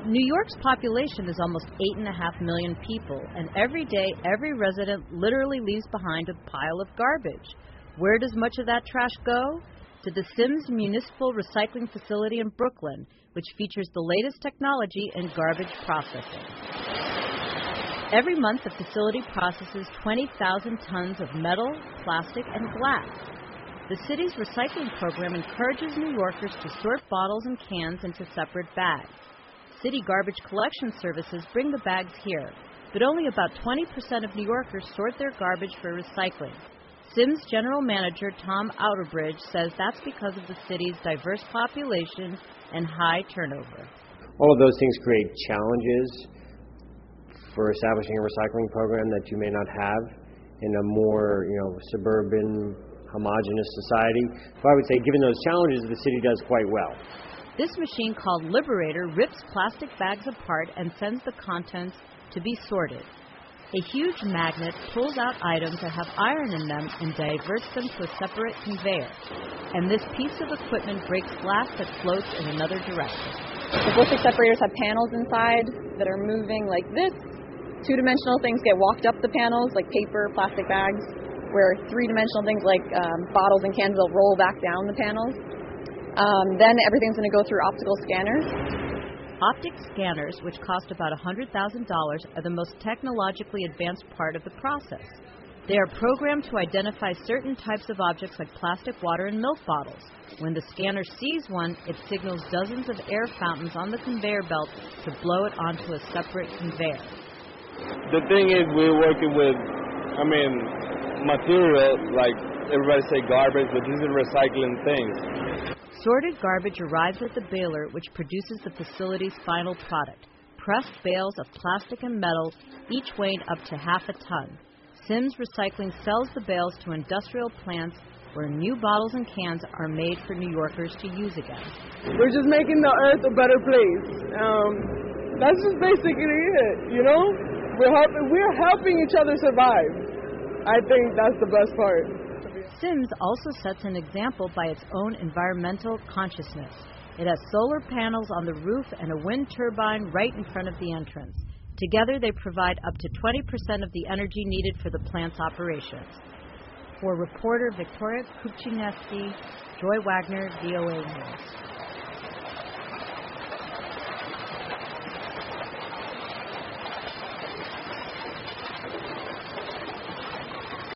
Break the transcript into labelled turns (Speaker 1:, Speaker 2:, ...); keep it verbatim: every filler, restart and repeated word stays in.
Speaker 1: New York's population is almost eight and a half million people, and every day, every resident literally leaves behind a pile of garbage. Where does much of that trash go? To the Sims Municipal Recycling Facility in Brooklyn, which features the latest technology in garbage processing. Every month, the facility processes twenty thousand tons of metal, plastic, and glass. The city's recycling program encourages New Yorkers to sort bottles and cans into separate bags. City garbage collection services bring the bags here, but only about twenty percent of New Yorkers sort their garbage for recycling. Sims General Manager Tom Outerbridge says that's because of the city's diverse population and high turnover.
Speaker 2: All of those things create challenges for establishing a recycling program that you may not have in a more, you know, suburban, homogeneous society. So I would say, given those challenges, the city does quite well.
Speaker 1: This machine, called Liberator, rips plastic bags apart and sends the contents to be sorted. A huge magnet pulls out items that have iron in them and diverts them to a separate conveyor. And this piece of equipment breaks glass that floats in another direction.
Speaker 3: The ballistic separators have panels inside that are moving like this. Two-dimensional things get walked up the panels, like paper, plastic bags, where three-dimensional things like um, bottles and cans will roll back down the panels. Um, then everything's going to go through optical scanners.
Speaker 1: Optic scanners, which cost about one hundred thousand dollars, are the most technologically advanced part of the process. They are programmed to identify certain types of objects like plastic, water, and milk bottles. When the scanner sees one, it signals dozens of air fountains on the conveyor belt to blow it onto a separate conveyor.
Speaker 4: The thing is, we're working with, I mean, material, like everybody say garbage, but these are recycling things.
Speaker 1: Sorted garbage arrives at the baler, which produces the facility's final product, pressed bales of plastic and metal, each weighing up to half a ton. Sims Recycling sells the bales to industrial plants where new bottles and cans are made for New Yorkers to use again.
Speaker 5: We're just making the earth a better place. Um, that's just basically it, you know? We're helping, we're helping each other survive. I think that's the best part.
Speaker 1: Sims also sets an example by its own environmental consciousness. It has solar panels on the roof and a wind turbine right in front of the entrance. Together, they provide up to twenty percent of the energy needed for the plant's operations. For reporter Victoria Kupchineski, Joy Wagner, V O A News.